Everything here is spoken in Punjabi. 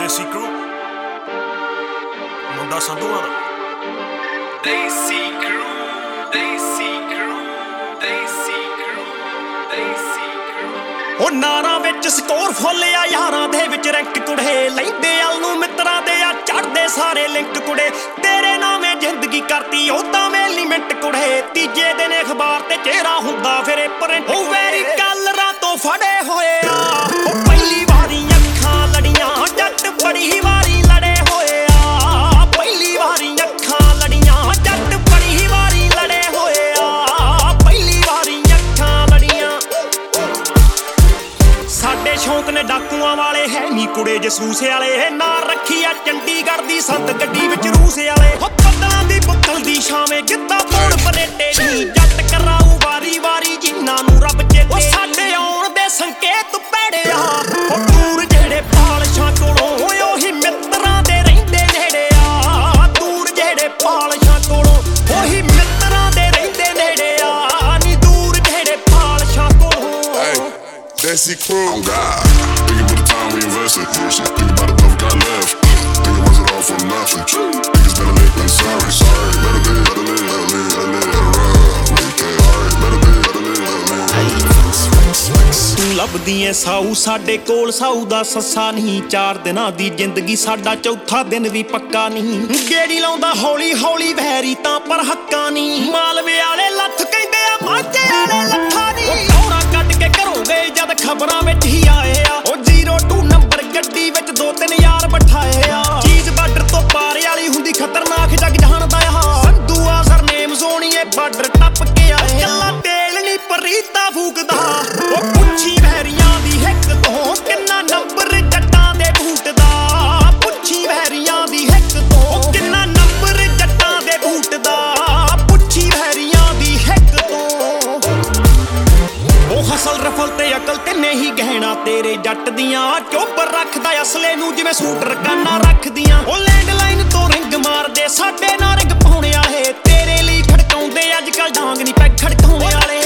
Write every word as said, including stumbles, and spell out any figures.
ਦੇਸੀ ਕਰੂ ਮੁੰਡਾ ਸੰਧੂਆਂ ਦਾ ਦੇਸੀ ਕਰੂ ਦੇਸੀ ਕਰੂ ਦੇਸੀ ਕਰੂ ਦੇਸੀ ਕਰੂ ਉਹ ਨਾਰਾਂ ਵਿੱਚ ਸਕੋਰ ਫੁੱਲ ਆ ਯਾਰਾਂ ਦੇ ਵਿੱਚ ਰੈਂਕ ਕੁੜੇ ਲੈਂਦੇ ਅਲ ਨੂੰ ਮਿੱਤਰਾਂ ਦੇ ਆ ਚੜਦੇ ਸਾਰੇ ਲਿੰਕ ਕੁੜੇ ਤੇਰੇ ਨਾਵੇਂ ਜ਼ਿੰਦਗੀ ਕਰਤੀ ਉਦਾਂ ਵੇਲੀ ਮਿੰਟ ਕੁੜੇ ਤੀਜੇ ਦਿਨ ਅਖਬਾਰ ਤੇ ਚਿਹਰਾ ਹੁੰਦਾ ਫਿਰ ਪ੍ਰਿੰਟ ਉਹ ਵੈਰੀ ਕਲਰਾਂ ਤੋਂ ਫੜੇ ਹੋਏ ਆ ਉਹ ਪਹਿਲੀ ਵਾਰੀ ਅੱਖਾਂ ਲੜੀਆਂ ਜੱਟ ਬੜੀ ਵਾਰੀ ਲੜੇ ਹੋਏ ਆ ਪਹਿਲੀ ਵਾਰੀ ਅੱਖਾਂ ਲੜੀਆਂ ਜੱਟ ਬੜੀ ਵਾਰੀ ਲੜੇ ਹੋਏ ਆ ਪਹਿਲੀ ਵਾਰੀ ਅੱਖਾਂ ਲੜੀਆਂ ਸਾਡੇ ਸ਼ੌਂਕ ਨੇ ਡਾਕੂਆਂ ਵਾਲੇ ਹੈ ਨੀ ਕੁੜੇ ਜਸੂਸ ਵਾਲੇ ਨਾਲ ਰੱਖੀ ਆ ਚੰਡੀਗੜ੍ਹ ਦੀ ਸੰਤ ਗੱਡੀ ਵਿੱਚ ਰੂਸ ਵਾਲੇ ਹੋ ਬੱਦਲਾਂ ਦੀ ਬੁੱਕਲ ਦੀ ਛਾਵੇਂ ਗਿੱਧਾ ਪਾਉਣ ਬਨੇਟੇ ਨੀ ਜੱਟ ਕਰਾਊ ਵਾਰੀ ਵਾਰੀ ਜਿਨ੍ਹਾਂ ਨੂੰ ਰੱਬ ਚੇਤੇ ਉਹ ਸਾਡੇ ਆਉਣ ਦੇ ਸੰਕੇਤ ਪੈੜੇ ਆ ਉਹ ਦੂਰ ਜਿਹੜੇ ਪਾਲਸ਼ਾਂ ਕੋਲੋਂ ਉਹੀ ਮਿੱਤਰਾਂ ਦੇ ਰਹਿੰਦੇ ਨੇੜੇ ਆ ਦੂਰ ਜਿਹੜੇ ਪਾਲਸ਼ਾਂ ਕੋਲੋਂ ਉਹੀ ਮਿੱਤਰਾਂ ਦੇ ਰਹਿੰਦੇ ਨੇੜੇ ਆ ਨੀ ਦੂਰ ਜਿਹੜੇ ਪਾਲਸ਼ਾਂ ਕੋਲੋਂ Desi crew, on God. Think about the time we invested. Think about the love got left. Think it wasn't all for nothing. Niggas better live than sorry. Sorry, better live, better live, better live, better live, better run. Make it alright, better live, better live, better live. ਤੂੰ ਲੱਭਦੀ ਐ ਸਾਊ ਸਾਡੇ ਕੋਲ ਸਾਊ ਦਾ ਸੱਸਾ ਨਹੀਂ ਚਾਰ ਦਿਨਾਂ ਦੀ ਜ਼ਿੰਦਗੀ ਸਾਡਾ ਚੌਥਾ ਦਿਨ ਵੀ ਪੱਕਾ ਨਹੀਂ ਗੇੜੀ ਲਾਉਂਦਾ ਹੌਲੀ ਹੌਲੀ ਵੈਰੀ ਤਾਂ ਪਰ ਹੱਕਾਂ ਨਹੀਂ ਮਾਲਵੇ ਵਾਲੇ ਲੱਥ ਕਹਿੰਦੇ ਆ ਮਾਝੇ ਵਾਲੇ ਲੱਥਾ ਨਹੀਂ ਟੌਰਾ ਕੱਢ ਕੇ ਘਰੋਂ ਗਏ ਜਦ ਖਬਰਾਂ ਵਿੱਚ ਹੀ ਆਏ ਆ ਉਹ ਜ਼ੀਰੋ ਟੂ ਨੰਬਰ ਗੱਡੀ ਵਿੱਚ ਦੋ ਤਿੰਨ ਯਾਰ ਬਿਠਾਏ ਆ ਚੀਜ਼ ਬਾਰਡਰ ਤੋਂ ਪਾਰ ਵਾਲੀ ਹੁੰਦੀ ਖਤਰਨਾਕ ਜੱਗ ਜਾਣਦਾ ਆ ਸੰਧੂਆ ਸਰਨੇਮ ਸੋਣੀਏ ਬਾਰਡਰ ਟੱਪ ਕੇ ਆਏ ਕੱਲਾ ਤੇਲ ਨਹੀਂ ਪਰੀਤਾ ਫੂਕਦਾ ਉਹ ਪੁੱਛੀ ਵਹਿਰੀਆਂ ਦੀ ਹਿੱਕ ਤੋਂ ਕਿੰਨਾ ਨੰਬਰ ਜੱਟਾਂ ਦੇ ਬੂਟ ਦਾ ਪੁੱਛੀ ਵਹਿਰੀਆਂ ਦੀ ਹਿੱਕ ਤੋਂ ਕਿੰਨਾ ਨੰਬਰ ਜੱਟਾਂ ਦੇ ਬੂਟ ਦਾ ਪੁੱਛੀ ਵਹਿਰੀਆਂ ਦੀ ਹਿੱਕ ਤੋਂ ਉਹ ਹਸਲ ਰਫਲ ਤੇ ਅਕਲ ਤੇ ਨਹੀਂ ਗਹਿਣਾ ਤੇਰੇ ਜੱਟ ਦੀਆਂ ਚੋਬਰ ਰੱਖਦਾ ਅਸਲੇ ਨੂੰ ਜਿਵੇਂ ਸੂਟ ਰਕਾਨਾ ਰੱਖਦੀਆਂ ਉਹ ਲੈਂਡਲਾਈਨ ਤੋਂ ਰਿੰਗ ਮਾਰਦੇ ਸਾਡੇ ਨਾਲ ਰਿੰਗ ਪਾਉਣੇ ਵਾਲੇ ਤੇਰੇ ਲਈ ਖੜਕਾਉਂਦੇ ਅੱਜ ਕੱਲ ਡਾਂਗ ਨਹੀਂ ਪੈ ਖੜਕਾਉਣੇ ਵਾਲੇ